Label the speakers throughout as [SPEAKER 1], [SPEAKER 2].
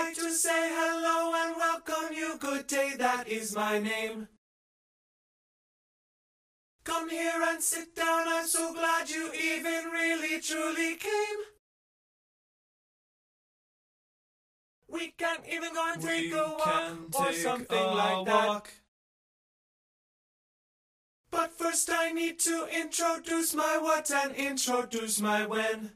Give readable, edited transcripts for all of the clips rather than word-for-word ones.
[SPEAKER 1] like to say hello and welcome you. Good day, that is my name. Come here and sit down, I'm so glad you even really truly came. We can even go and take a walk or something like that. But first I need to introduce my what and introduce my when.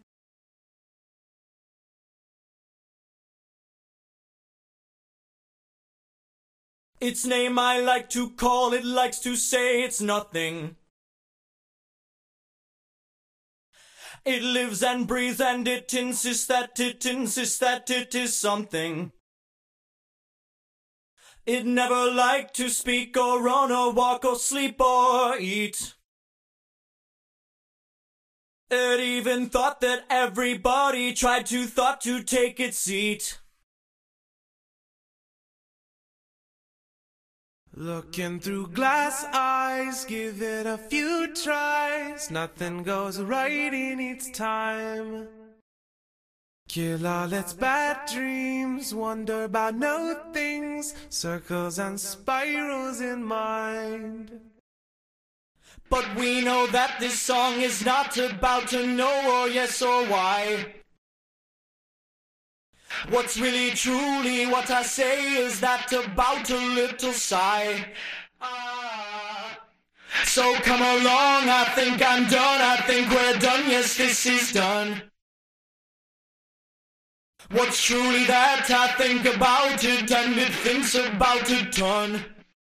[SPEAKER 1] Its name I like to call, it likes to say it's nothing. It lives and breathes and it insists that it is something. It never liked to speak or run or walk or sleep or eat. It even thought that everybody tried to take its seat. Looking through glass eyes, give it a few tries. Nothing goes right in its time. Kill all its bad dreams, wonder about no things, circles and spirals in mind. But we know that this song is not about to know or yes or why. What's really truly what I say is that about a little sigh. So come along, I think I'm done, I think we're done, yes this is done. What's truly that I think about it and it thinks about a ton.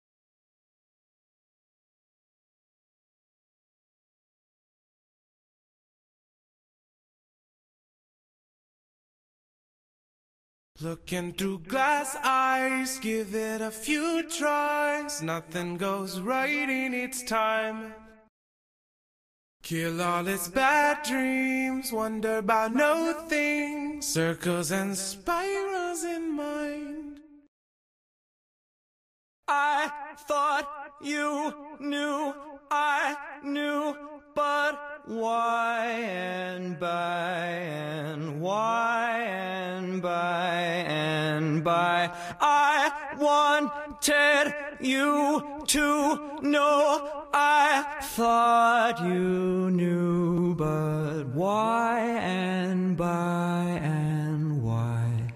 [SPEAKER 1] Looking through glass eyes, give it a few tries. Nothing goes right in its time. Kill all its bad dreams, wonder about no things, circles and spirals in mind. I thought you knew, I knew, but why and by and why and by and by. I wanted you to know, I thought you knew, but why and by and why.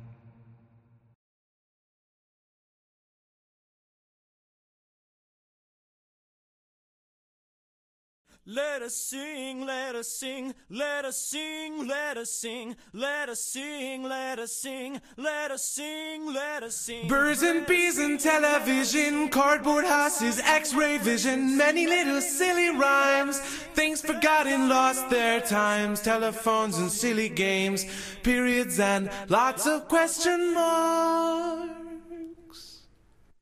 [SPEAKER 1] Let us sing, let us sing, let us sing, let us sing, let us sing, let us sing, let us sing, let us sing. Birds and bees and television, cardboard houses, x-ray vision, many little silly rhymes, things forgotten, lost their times, telephones and silly games, periods and lots of question marks.